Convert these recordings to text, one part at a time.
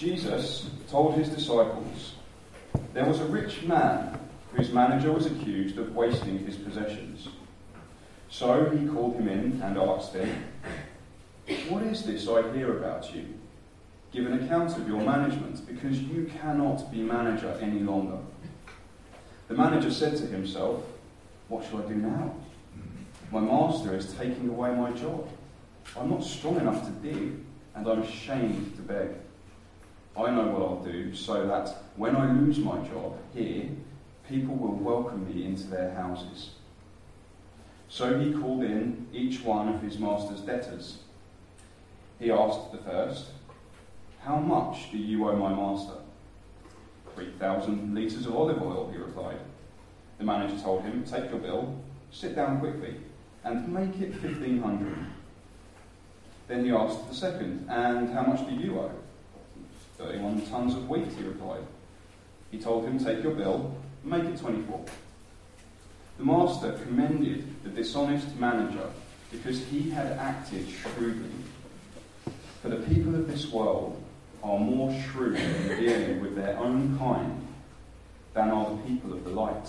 Jesus told his disciples, "There was a rich man whose manager was accused of wasting his possessions. So he called him in and asked him, 'What is this I hear about you? Give an account of your management, because you cannot be manager any longer.' The manager said to himself, 'What shall I do now? My master is taking away my job. I'm not strong enough to dig, and I'm ashamed to beg. I know what I'll do, so that when I lose my job here, people will welcome me into their houses.' So he called in each one of his master's debtors. He asked the first, 'How much do you owe my master?' 3,000 litres of olive oil,' he replied. The manager told him, 'Take your bill, sit down quickly, and make it 1,500. Then he asked the second, 'And how much do you owe?' 31 tons of wheat,' he replied. He told him, 'Take your bill, make it 24. The master commended the dishonest manager because he had acted shrewdly. For the people of this world are more shrewd in dealing with their own kind than are the people of the light.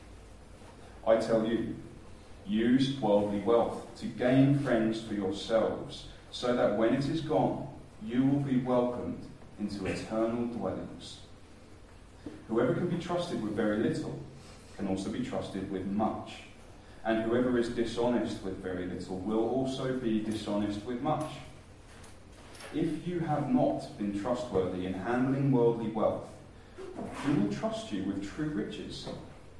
I tell you, use worldly wealth to gain friends for yourselves, so that when it is gone, you will be welcomed into eternal dwellings. Whoever can be trusted with very little can also be trusted with much, and whoever is dishonest with very little will also be dishonest with much. If you have not been trustworthy in handling worldly wealth, who will trust you with true riches?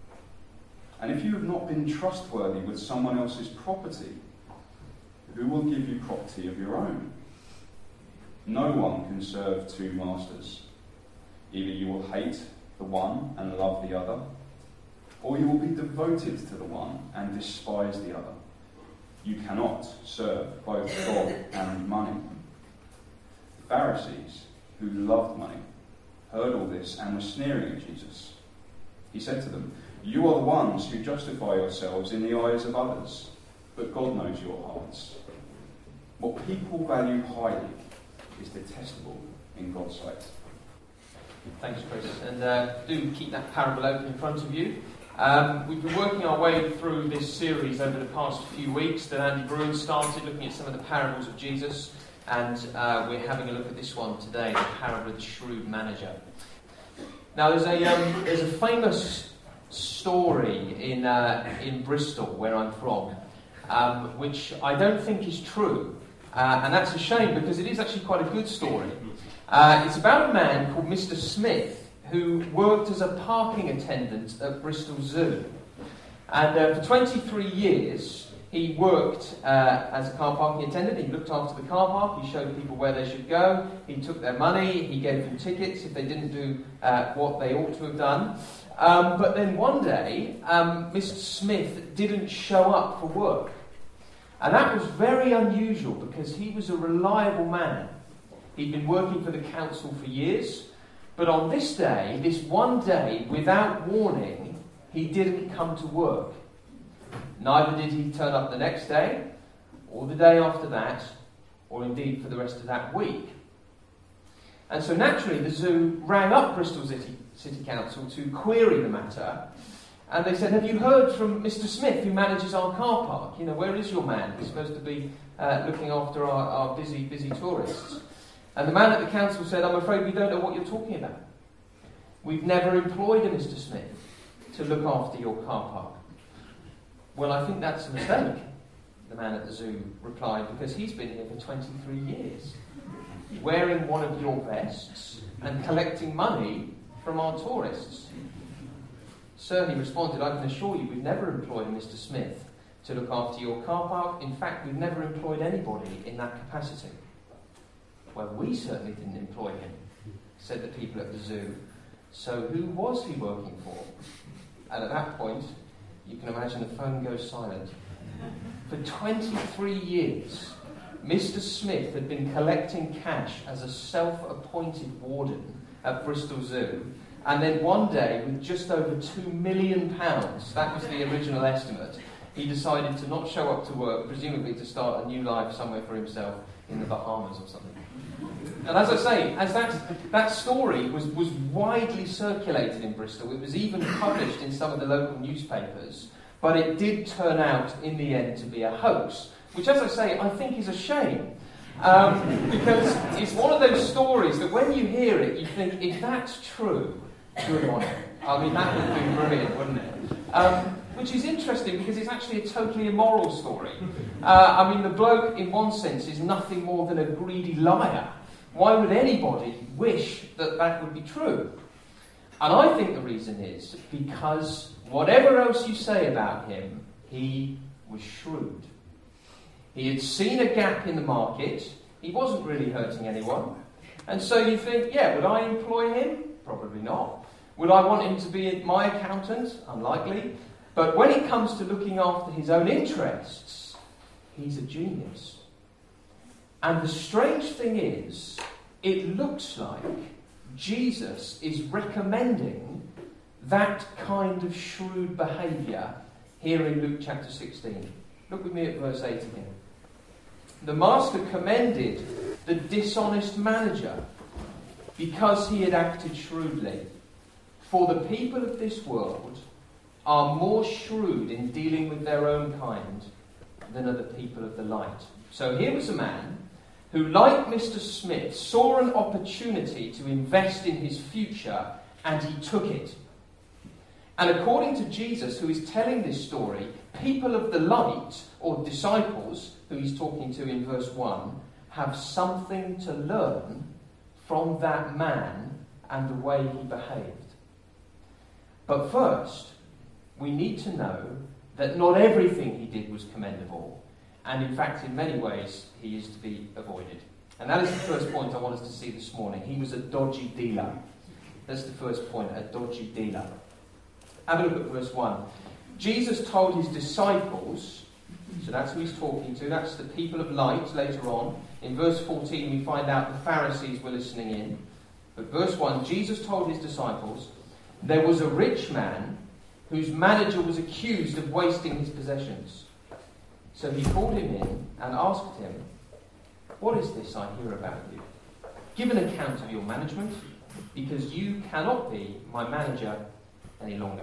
And if you have not been trustworthy with someone else's property, who will give you property of your own? No one can serve two masters. Either you will hate the one and love the other, or you will be devoted to the one and despise the other. You cannot serve both God and money." The Pharisees, who loved money, heard all this and were sneering at Jesus. He said to them, "You are the ones who justify yourselves in the eyes of others, but God knows your hearts. What people value highly is detestable in God's sight." Thanks, Chris. And do keep that parable open in front of you. We've been working our way through this series over the past few weeks that Andy Bruin started, looking at some of the parables of Jesus, and we're having a look at this one today, the parable of the shrewd manager. Now, there's a famous story in Bristol, where I'm from, which I don't think is true, and that's a shame because it is actually quite a good story. It's about a man called Mr. Smith, who worked as a parking attendant at Bristol Zoo. And for 23 years, he worked as a car parking attendant. He looked after the car park, he showed people where they should go, he took their money, he gave them tickets if they didn't do what they ought to have done. But then one day, Mr. Smith didn't show up for work. And that was very unusual because he was a reliable man. He'd been working for the council for years. But on this day, this one day, without warning, he didn't come to work. Neither did he turn up the next day, or the day after that, or indeed for the rest of that week. And so naturally, the zoo rang up Bristol City Council to query the matter. And they said, "Have you heard from Mr. Smith, who manages our car park? You know, where is your man? He's supposed to be looking after our busy tourists." And the man at the council said, "I'm afraid we don't know what you're talking about. We've never employed a Mr. Smith to look after your car park." "Well, I think that's a mistake," the man at the zoo replied, "because he's been here for 23 years, wearing one of your vests and collecting money from our tourists." "Sir," he responded, "I can assure you we've never employed a Mr. Smith to look after your car park. In fact, we've never employed anybody in that capacity." "Well, we certainly didn't employ him," said the people at the zoo. "So who was he working for?" And at that point, you can imagine the phone goes silent. For 23 years, Mr. Smith had been collecting cash as a self-appointed warden at Bristol Zoo, and then one day, with just over £2 million, that was the original estimate, he decided to not show up to work, presumably to start a new life somewhere for himself in the Bahamas or something. And as I say, as that story was widely circulated in Bristol, it was even published in some of the local newspapers, but it did turn out in the end to be a hoax, which, as I say, I think is a shame. Because it's one of those stories that when you hear it, you think, if that's true, good on it. I mean, that would be brilliant, wouldn't it? Which is interesting because it's actually a totally immoral story. I mean, the bloke, in one sense, is nothing more than a greedy liar. Why would anybody wish that that would be true? And I think the reason is because whatever else you say about him, he was shrewd. He had seen a gap in the market. He wasn't really hurting anyone. And so you think, yeah, would I employ him? Probably not. Would I want him to be my accountant? Unlikely. But when it comes to looking after his own interests, he's a genius. And the strange thing is, it looks like Jesus is recommending that kind of shrewd behaviour here in Luke chapter 16. Look with me at verse 8 again. The master commended the dishonest manager because he had acted shrewdly. For the people of this world are more shrewd in dealing with their own kind than are the people of the light. So here was a man who, like Mr. Smith, saw an opportunity to invest in his future, and he took it. And according to Jesus, who is telling this story, people of the light, or disciples, who he's talking to in verse 1, have something to learn from that man and the way he behaved. But first, we need to know that not everything he did was commendable, and in fact, in many ways, he is to be avoided. And that is the first point I want us to see this morning. He was a dodgy dealer. That's the first point, a dodgy dealer. Have a look at verse 1. Jesus told his disciples, so that's who he's talking to, that's the people of light later on. In verse 14 we find out the Pharisees were listening in. But verse 1, Jesus told his disciples, there was a rich man whose manager was accused of wasting his possessions. So he called him in and asked him, what is this I hear about you? Give an account of your management, because you cannot be my manager any longer.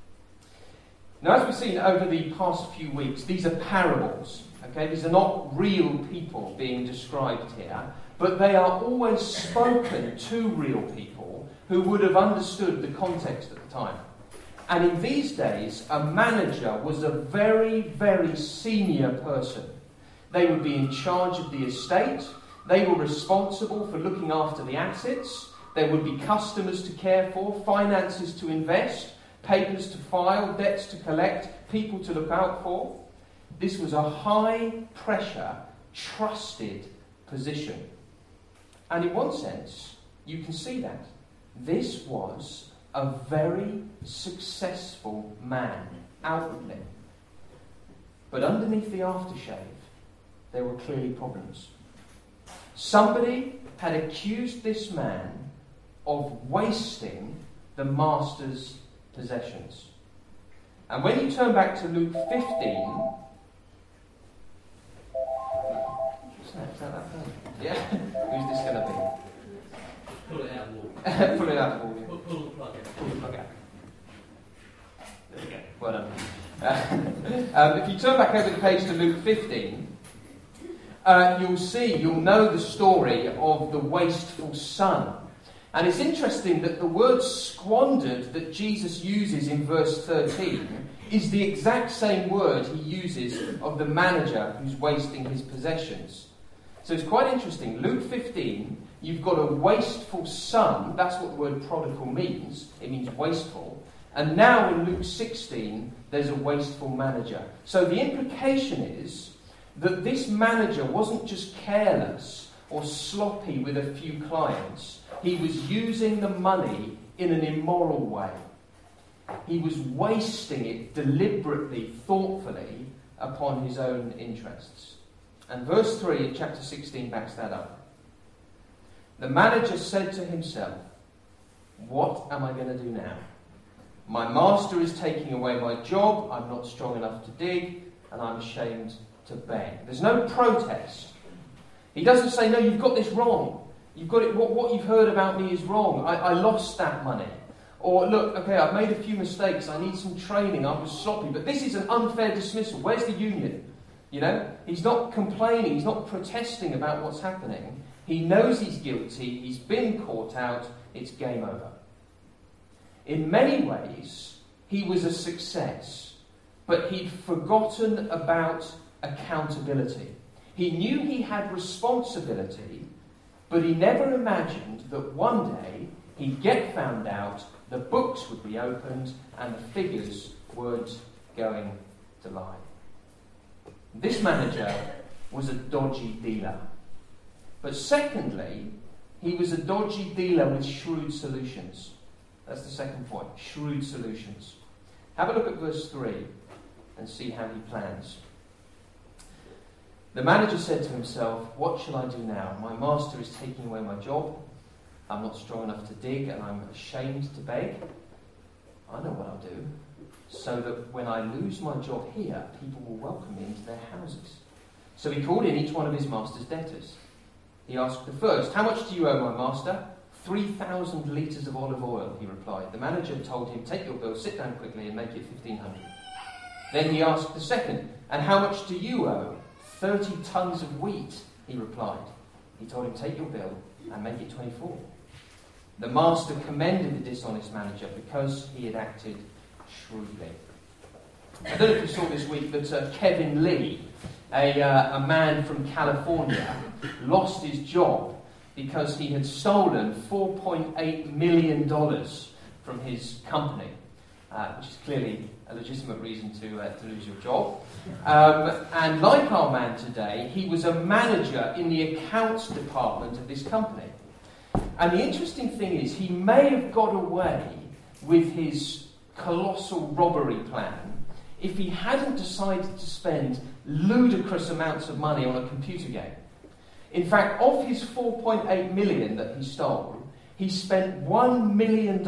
Now, as we've seen over the past few weeks, these are parables. Okay, these are not real people being described here, but they are always spoken to real people who would have understood the context at the time. And in these days, a manager was a very, very senior person. They would be in charge of the estate. They were responsible for looking after the assets. There would be customers to care for, finances to invest, papers to file, debts to collect, people to look out for. This was a high-pressure, trusted position. And in one sense, you can see that. This was a very successful man, outwardly. But underneath the aftershave, there were clearly problems. Somebody had accused this man of wasting the master's possessions. And when you turn back to Luke 15... Is that phone? Yeah? Who's this going to be? Pull it out of the wall. Pull it out of the wall. Pull the plug out. Pull the plug out. There you go. Well done. If you turn back over the page to Luke 15, you'll know the story of the wasteful son. And it's interesting that the word squandered that Jesus uses in verse 13 is the exact same word he uses of the manager who's wasting his possessions. So it's quite interesting. Luke 15, you've got a wasteful son. That's what the word prodigal means. It means wasteful. And now in Luke 16, there's a wasteful manager. So the implication is that this manager wasn't just careless or sloppy with a few clients. He was using the money in an immoral way. He was wasting it deliberately, thoughtfully, upon his own interests. And verse 3 of chapter 16 backs that up. The manager said to himself, what am I going to do now? My master is taking away my job, I'm not strong enough to dig, and I'm ashamed to beg. There's no protest. He doesn't say, no, you've got this wrong. You've got it. What you've heard about me is wrong. I lost that money. Or, look, okay, I've made a few mistakes. I need some training. I was sloppy. But this is an unfair dismissal. Where's the union? You know? He's not complaining. He's not protesting about what's happening. He knows he's guilty. He's been caught out. It's game over. In many ways, he was a success. But he'd forgotten about accountability. He knew he had responsibility, but he never imagined that one day he'd get found out, the books would be opened, and the figures weren't going to lie. This manager was a dodgy dealer. But secondly, he was a dodgy dealer with shrewd solutions. That's the second point, shrewd solutions. Have a look at verse 3 and see how he plans. The manager said to himself, "What shall I do now? My master is taking away my job. I'm not strong enough to dig, and I'm ashamed to beg. I know what I'll do, so that when I lose my job here, people will welcome me into their houses." So he called in each one of his master's debtors. He asked the first, "How much do you owe my master?" 3,000 litres of olive oil, he replied. The manager told him, "Take your bill, sit down quickly, and make it 1,500. Then he asked the second, "And how much do you owe?" 30 tons of wheat, he replied. He told him, "Take your bill and make it 24. The master commended the dishonest manager because he had acted shrewdly. I don't know if you saw this week that Kevin Lee, a man from California, lost his job because he had stolen $4.8 million from his company, which is clearly a legitimate reason to lose your job. And like our man today, he was a manager in the accounts department of this company. And the interesting thing is, he may have got away with his colossal robbery plan if he hadn't decided to spend ludicrous amounts of money on a computer game. In fact, of his $4.8 million that he stole, he spent $1 million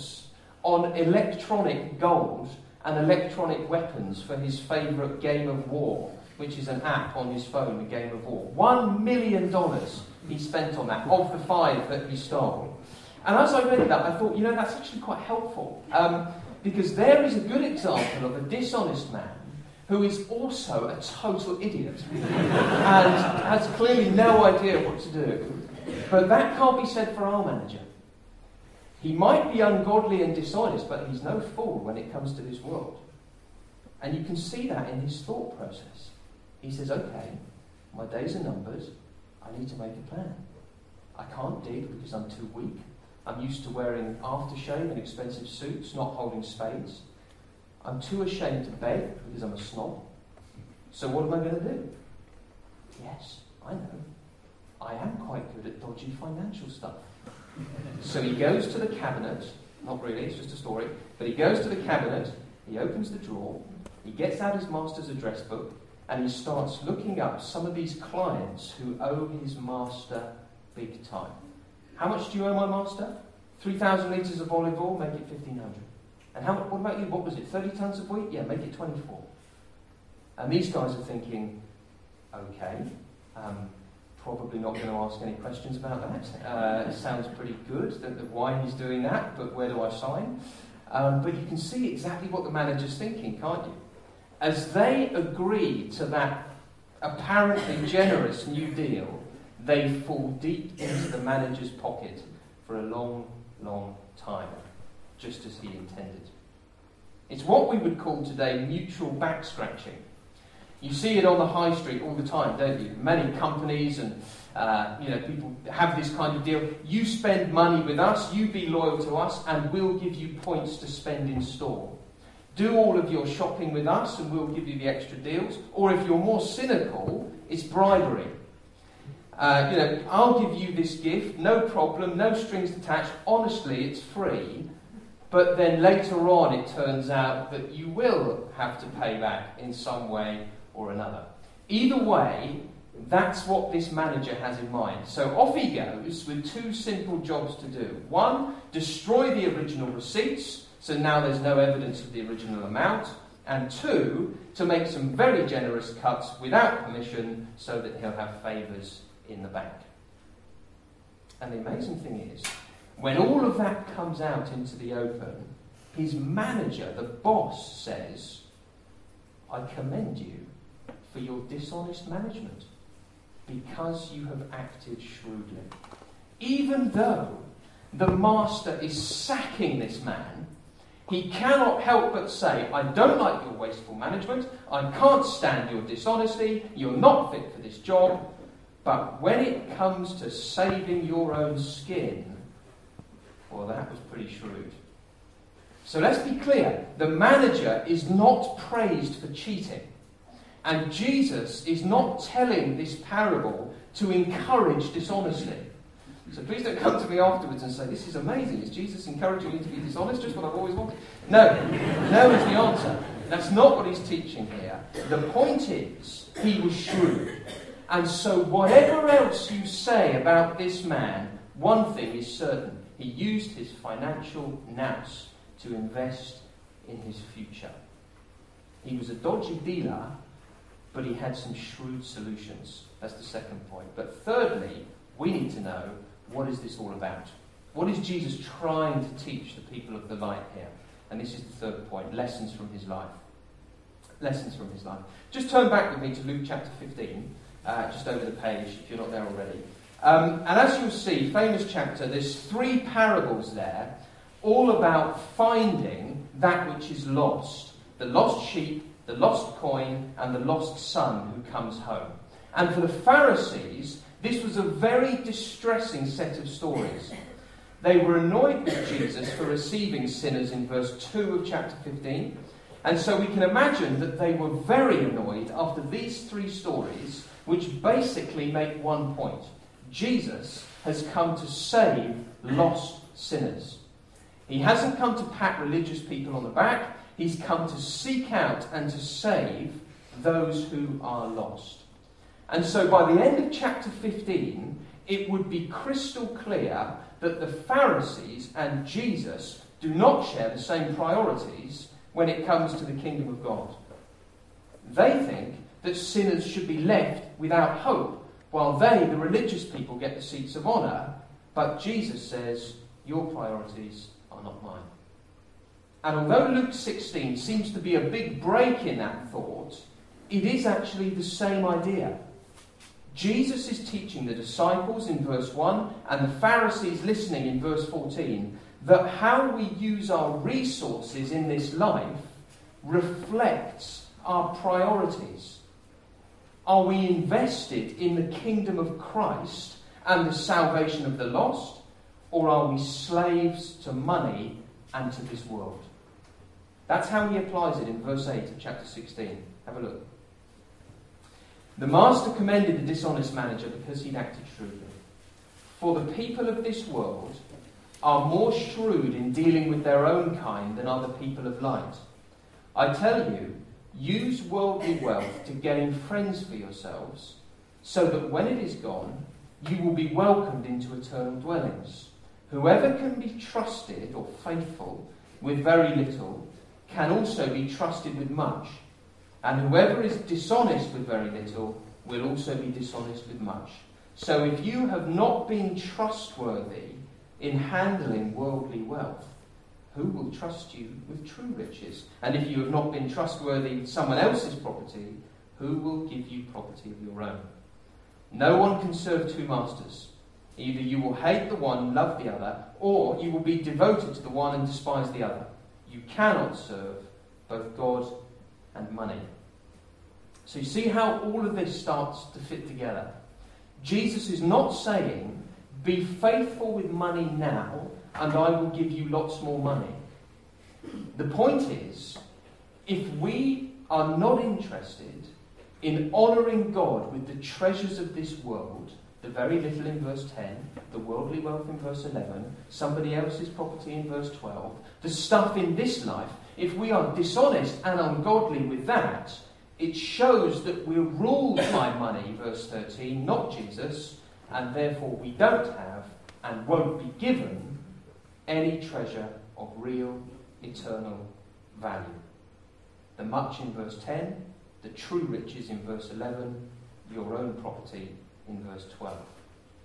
on electronic gold and electronic weapons for his favourite Game of War, which is an app on his phone, the Game of War. $1 million he spent on that, of the 5 that he stole. And as I read that, I thought, that's actually quite helpful. Because there is a good example of a dishonest man who is also a total idiot and has clearly no idea what to do. But that can't be said for our manager. He might be ungodly and dishonest, but he's no fool when it comes to this world. And you can see that in his thought process. He says, okay, my days are numbered. I need to make a plan. I can't dig because I'm too weak. I'm used to wearing aftershave and expensive suits, not holding spades. I'm too ashamed to beg because I'm a snob. So what am I going to do? Yes, I know. I am quite good at dodgy financial stuff. So he goes to the cabinet, not really, it's just a story, but he goes to the cabinet, he opens the drawer, he gets out his master's address book, and he starts looking up some of these clients who owe his master big time. How much do you owe my master? 3,000 litres of olive oil, make it 1,500. And what about you? What was it? 30 tons of wheat? Yeah, make it 24. And these guys are thinking, okay, probably not going to ask any questions about that. It sounds pretty good, why he's doing that, but where do I sign? But you can see exactly what the manager's thinking, can't you? As they agree to that apparently generous new deal, they fall deep into the manager's pocket for a long, long time, just as he intended. It's what we would call today mutual back-scratching. You see it on the high street all the time, don't you? Many companies and people have this kind of deal. You spend money with us, you be loyal to us, and we'll give you points to spend in store. Do all of your shopping with us, and we'll give you the extra deals. Or if you're more cynical, it's bribery. I'll give you this gift, no problem, no strings attached. Honestly, it's free. But then later on, it turns out that you will have to pay back in some way or another. Either way, that's what this manager has in mind. So off he goes with 2 simple jobs to do. 1, destroy the original receipts, so now there's no evidence of the original amount. And 2, to make some very generous cuts without permission so that he'll have favours in the bank. And the amazing thing is, when all of that comes out into the open, his manager, the boss, says, I commend you for your dishonest management, because you have acted shrewdly. Even though the master is sacking this man, he cannot help but say, I don't like your wasteful management, I can't stand your dishonesty, you're not fit for this job, but when it comes to saving your own skin, well, that was pretty shrewd. So let's be clear, the manager is not praised for cheating. And Jesus is not telling this parable to encourage dishonesty. So please don't come to me afterwards and say, this is amazing, is Jesus encouraging you to be dishonest? Just what I've always wanted. No is the answer. That's not what he's teaching here. The point is, he was shrewd. And so whatever else you say about this man, one thing is certain. He used his financial nous to invest in his future. He was a dodgy dealer, but he had some shrewd solutions. That's the second point. But thirdly, we need to know, what is this all about? What is Jesus trying to teach the people of the light here? And this is the third point, lessons from his life. Lessons from his life. Just turn back with me to Luke chapter 15, just over the page, if you're not there already. And as you'll see, famous chapter, there's 3 parables there, all about finding that which is lost. The lost sheep, the lost coin, and the lost son who comes home. And for the Pharisees, this was a very distressing set of stories. They were annoyed with Jesus for receiving sinners in verse 2 of chapter 15. And so we can imagine that they were very annoyed after these 3 stories, which basically make one point. Jesus has come to save lost sinners. He hasn't come to pat religious people on the back. He's come to seek out and to save those who are lost. And so by the end of chapter 15, it would be crystal clear that the Pharisees and Jesus do not share the same priorities when it comes to the kingdom of God. They think that sinners should be left without hope, while they, the religious people, get the seats of honour. But Jesus says, your priorities are not mine. And although Luke 16 seems to be a big break in that thought, it is actually the same idea. Jesus is teaching the disciples in verse 1 and the Pharisees listening in verse 14 that how we use our resources in this life reflects our priorities. Are we invested in the kingdom of Christ and the salvation of the lost, or are we slaves to money and to this world? That's how he applies it in verse 8 of chapter 16. Have a look. The master commended the dishonest manager because he'd acted shrewdly. For the people of this world are more shrewd in dealing with their own kind than are the people of light. I tell you, use worldly wealth to gain friends for yourselves, so that when it is gone, you will be welcomed into eternal dwellings. Whoever can be trusted or faithful with very little can also be trusted with much. And whoever is dishonest with very little will also be dishonest with much. So if you have not been trustworthy in handling worldly wealth, who will trust you with true riches? And if you have not been trustworthy with someone else's property, who will give you property of your own? No one can serve 2 masters. Either you will hate the one and love the other, or you will be devoted to the one and despise the other. You cannot serve both God and money. So you see how all of this starts to fit together. Jesus is not saying, be faithful with money now, and I will give you lots more money. The point is, if we are not interested in honouring God with the treasures of this world, the very little in verse 10, the worldly wealth in verse 11, somebody else's property in verse 12, the stuff in this life, if we are dishonest and ungodly with that, it shows that we're ruled by money, verse 13, not Jesus, and therefore we don't have and won't be given any treasure of real, eternal value. The much in verse 10, the true riches in verse 11, your own property in verse 12.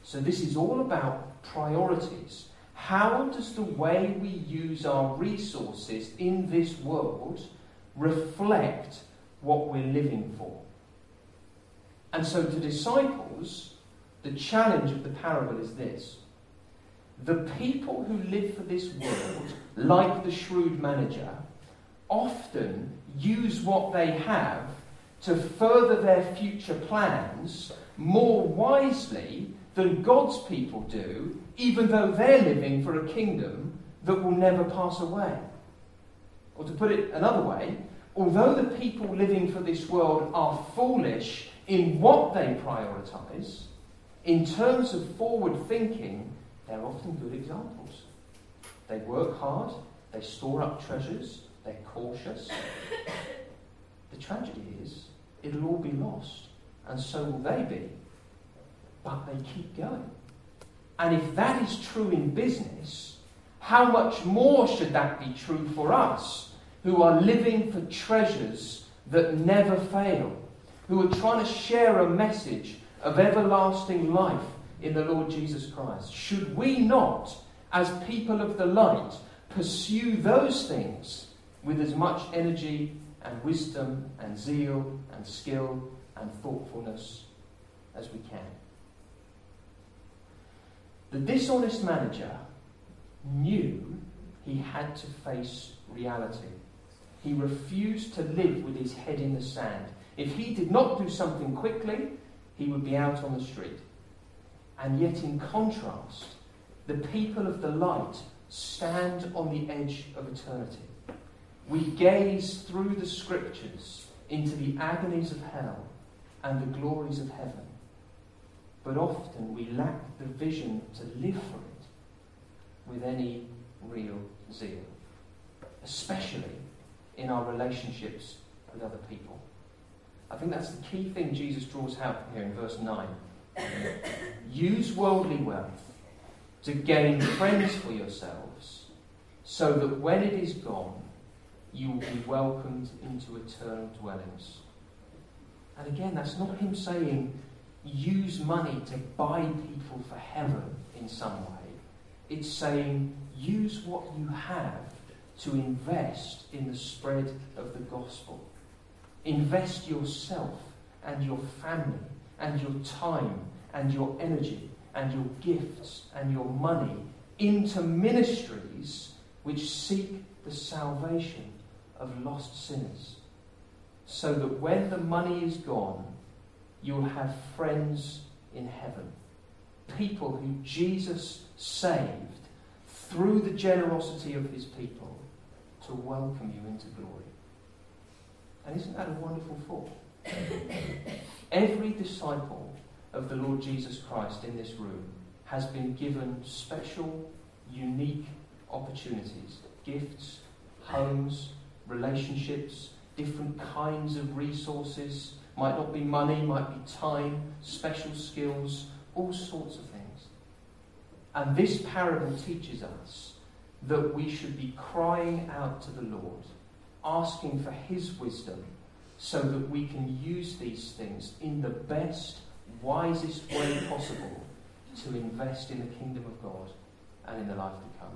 So this is all about priorities. How does the way we use our resources in this world reflect what we're living for? And so to disciples, the challenge of the parable is this. The people who live for this world, like the shrewd manager, often use what they have to further their future plans more wisely than God's people do, even though they're living for a kingdom that will never pass away. Or to put it another way, although the people living for this world are foolish in what they prioritise, in terms of forward thinking, they're often good examples. They work hard, they store up treasures, they're cautious. The tragedy is, it'll all be lost, and so will they be. But they keep going. And if that is true in business, how much more should that be true for us, who are living for treasures that never fail, who are trying to share a message of everlasting life in the Lord Jesus Christ? Should we not, as people of the light, pursue those things with as much energy and wisdom and zeal and skill and thoughtfulness as we can? The dishonest manager knew he had to face reality. He refused to live with his head in the sand. If he did not do something quickly, he would be out on the street. And yet, in contrast, the people of the light stand on the edge of eternity. We gaze through the scriptures into the agonies of hell and the glories of heaven. But often we lack the vision to live for it with any real zeal, especially in our relationships with other people. I think that's the key thing Jesus draws out here in verse 9. Use worldly wealth to gain friends for yourselves, so that when it is gone, you will be welcomed into eternal dwellings. And again, that's not him saying, use money to buy people for heaven in some way. It's saying, use what you have to invest in the spread of the gospel. Invest yourself and your family and your time and your energy and your gifts and your money into ministries which seek the salvation of lost sinners, so that when the money is gone, you'll have friends in heaven, people who Jesus saved through the generosity of his people to welcome you into glory. And isn't that a wonderful thought? Every disciple of the Lord Jesus Christ in this room has been given special, unique opportunities, gifts, homes, relationships, different kinds of resources. Might not be money, might be time, special skills, all sorts of things. And this parable teaches us that we should be crying out to the Lord, asking for his wisdom, so that we can use these things in the best, wisest way possible to invest in the kingdom of God and in the life to come.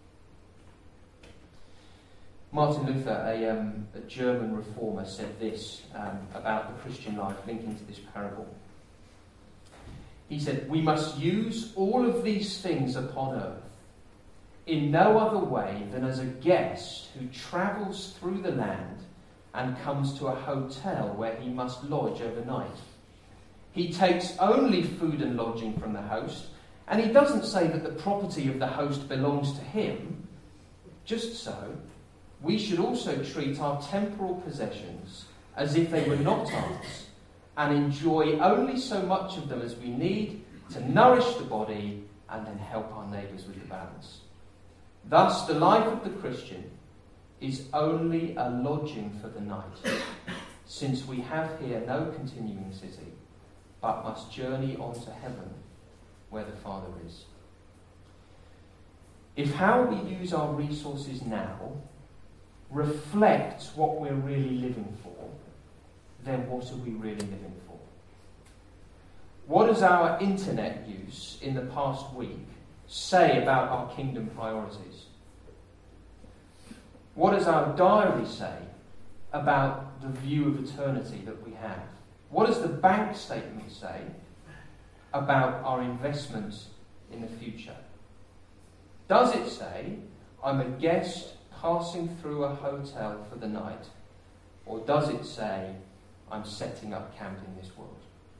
Martin Luther, a German reformer, said this about the Christian life, linking to this parable. He said, "We must use all of these things upon earth in no other way than as a guest who travels through the land and comes to a hotel where he must lodge overnight. He takes only food and lodging from the host, and he doesn't say that the property of the host belongs to him. Just so, we should also treat our temporal possessions as if they were not ours, and enjoy only so much of them as we need to nourish the body and then help our neighbours with the balance. Thus, the life of the Christian is only a lodging for the night, since we have here no continuing city, but must journey on to heaven, where the Father is." If how we use our resources now reflects what we're really living for, then what are we really living for? What does our internet use in the past week say about our kingdom priorities? What does our diary say about the view of eternity that we have? What does the bank statement say about our investments in the future? Does it say, I'm a guest passing through a hotel for the night? Or does it say, I'm setting up camp in this world?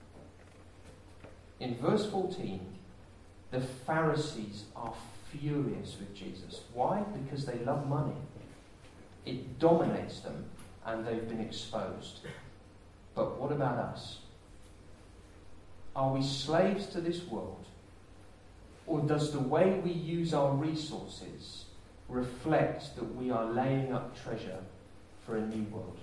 In verse 14, the Pharisees are furious with Jesus. Why? Because they love money. It dominates them and they've been exposed. But what about us? Are we slaves to this world? Or does the way we use our resources reflect that we are laying up treasure for a new world?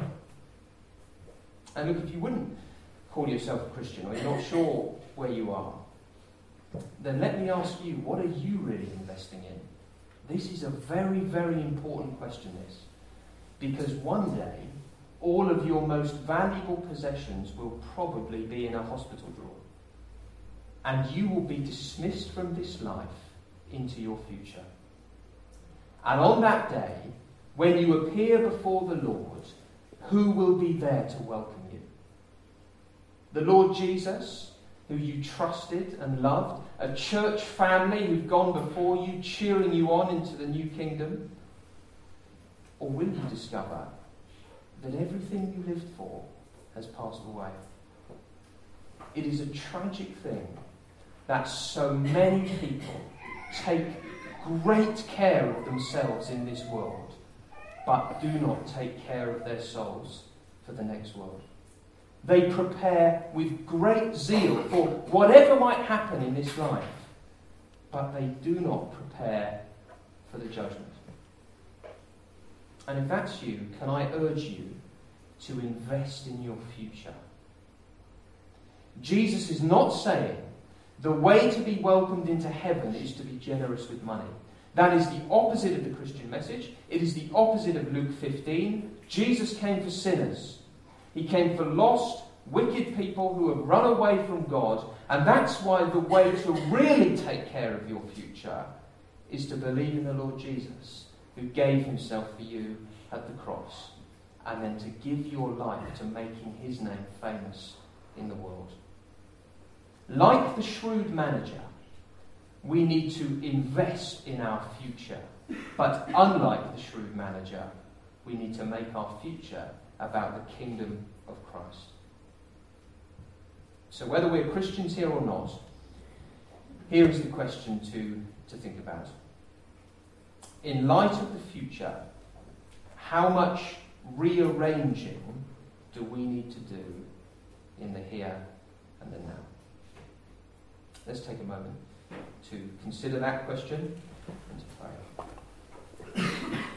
And look, if you wouldn't call yourself a Christian, or you're not sure where you are, then let me ask you, what are you really investing in? This is a very, very important question, this. Because one day, all of your most valuable possessions will probably be in a hospital drawer. And you will be dismissed from this life into your future. And on that day, when you appear before the Lord, who will be there to welcome you? The Lord Jesus, who you trusted and loved, a church family who've gone before you, cheering you on into the new kingdom? Or will you discover that everything you lived for has passed away? It is a tragic thing that so many people take great care of themselves in this world, but do not take care of their souls for the next world. They prepare with great zeal for whatever might happen in this life, but they do not prepare for the judgment. And if that's you, can I urge you to invest in your future? Jesus is not saying the way to be welcomed into heaven is to be generous with money. That is the opposite of the Christian message. It is the opposite of Luke 15. Jesus came for sinners. He came for lost, wicked people who have run away from God. And that's why the way to really take care of your future is to believe in the Lord Jesus, who gave himself for you at the cross, and then to give your life to making his name famous in the world. Like the shrewd manager, we need to invest in our future. But unlike the shrewd manager, we need to make our future about the kingdom of Christ. So whether we're Christians here or not, here is the question to think about. In light of the future, how much rearranging do we need to do in the here and the now? Let's take a moment to consider that question and to pray.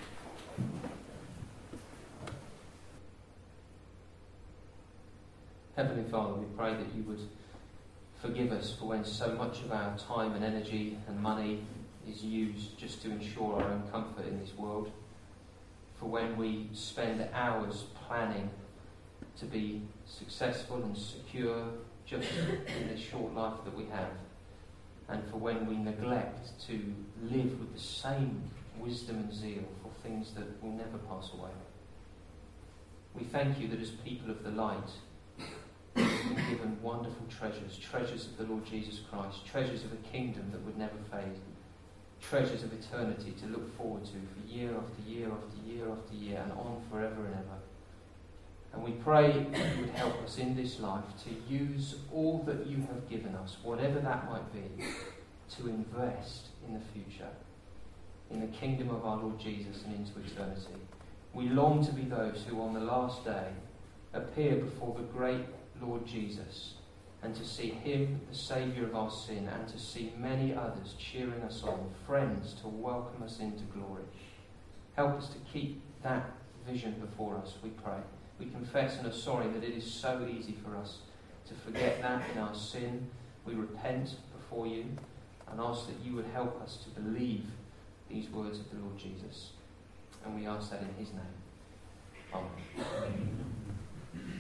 Heavenly Father, we pray that you would forgive us for when so much of our time and energy and money is used just to ensure our own comfort in this world. For when we spend hours planning to be successful and secure just in this short life that we have. And for when we neglect to live with the same wisdom and zeal for things that will never pass away. We thank you that as people of the light, we've been given wonderful treasures, treasures of the Lord Jesus Christ, treasures of a kingdom that would never fade, treasures of eternity to look forward to for year after year after year after year and on forever and ever. And we pray that you would help us in this life to use all that you have given us, whatever that might be, to invest in the future, in the kingdom of our Lord Jesus and into eternity. We long to be those who on the last day appear before the great Lord Jesus and to see him, the Saviour of our sin, and to see many others cheering us on, friends to welcome us into glory. Help us to keep that vision before us, we pray. We confess and are sorry that it is so easy for us to forget that in our sin. We repent before you and ask that you would help us to believe these words of the Lord Jesus. And we ask that in his name. Amen.